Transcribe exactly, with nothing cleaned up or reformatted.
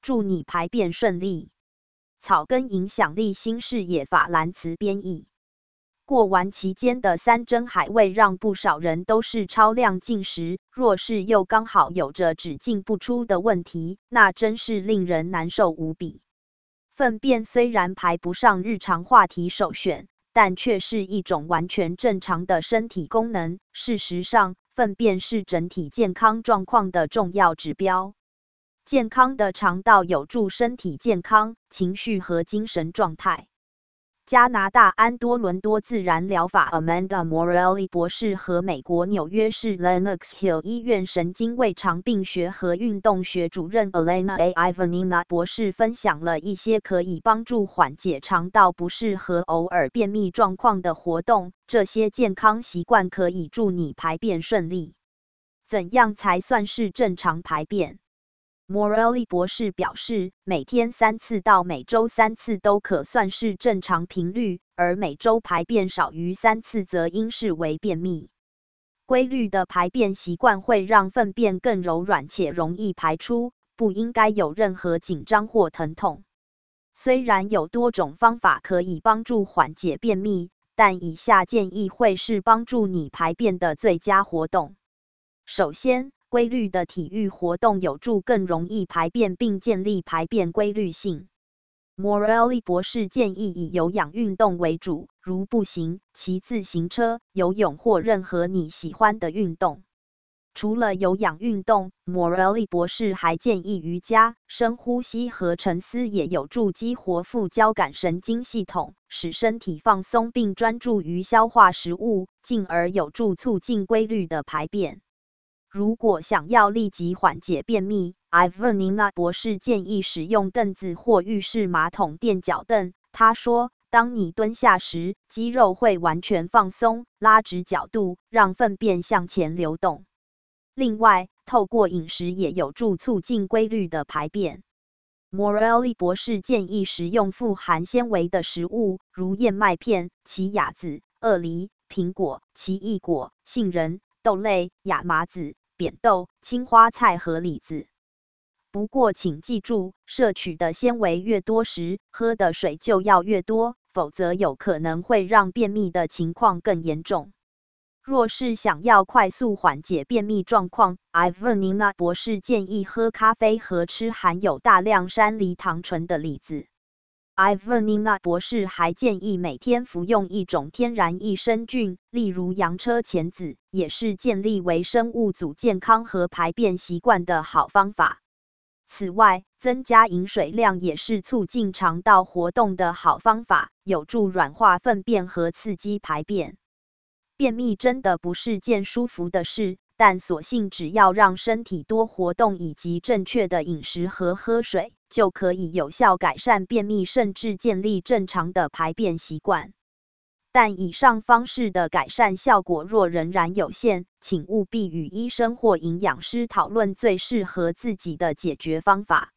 助你排便顺利。草根影响力新视野法兰茨编译。过完期间的山珍海味让不少人都是超量进食，若是又刚好有着只进不出的问题，那真是令人难受无比。粪便虽然排不上日常话题首选，但却是一种完全正常的身体功能。事实上，粪便是整体健康状况的重要指标。健康的肠道有助身体健康、情绪和精神状态。加拿大安多伦多自然疗法 Amanda Morelli 博士和美国纽约市 Lenox Hill 医院神经胃肠病学和运动学主任 Elena A. Ivanina 博士分享了一些可以帮助缓解肠道不适和偶尔便秘状况的活动。这些健康习惯可以助你排便顺利。怎样才算是正常排便？Morelli 博士表示，每天三次到每周三次都可算是正常频率，而每周排便少于三次则应视为便秘。规律的排便习惯会让粪便更柔软且容易排出，不应该有任何紧张或疼痛。虽然有多种方法可以帮助缓解便秘，但以下建议会是帮助你排便的最佳活动。首先，规律的体育活动有助更容易排便并建立排便规律性。Morelli 博士建议以有氧运动为主，如步行、骑自行车、游泳或任何你喜欢的运动。除了有氧运动， Morelli 博士还建议瑜伽、深呼吸和沉思也有助激活副交感神经系统，使身体放松并专注于消化食物，进而有助促进规律的排便。如果想要立即缓解便秘， Ivanina 博士建议使用凳子或浴室马桶垫脚凳。他说，当你蹲下时，肌肉会完全放松，拉直角度，让粪便向前流动。另外，透过饮食也有助促进规律的排便。Morelli 博士建议食用富含纤维的食物，如燕麦片、奇亚籽、鳄梨、苹果、奇异果、杏仁、豆类、亚麻籽、扁豆、青花菜和李子。不过请记住，摄取的纤维越多时，喝的水就要越多，否则有可能会让便秘的情况更严重。若是想要快速缓解便秘状况， Ivanina 博士建议喝咖啡和吃含有大量山梨糖醇的李子。Ivanina 博士还建议每天服用一种天然益生菌，例如洋车前子，也是建立微生物组健康和排便习惯的好方法。此外，增加饮水量也是促进肠道活动的好方法，有助软化粪便和刺激排便。便秘真的不是件舒服的事，但所幸只要让身体多活动以及正确的饮食和喝水，就可以有效改善便秘，甚至建立正常的排便习惯。但以上方式的改善效果若仍然有限，请务必与医生或营养师讨论最适合自己的解决方法。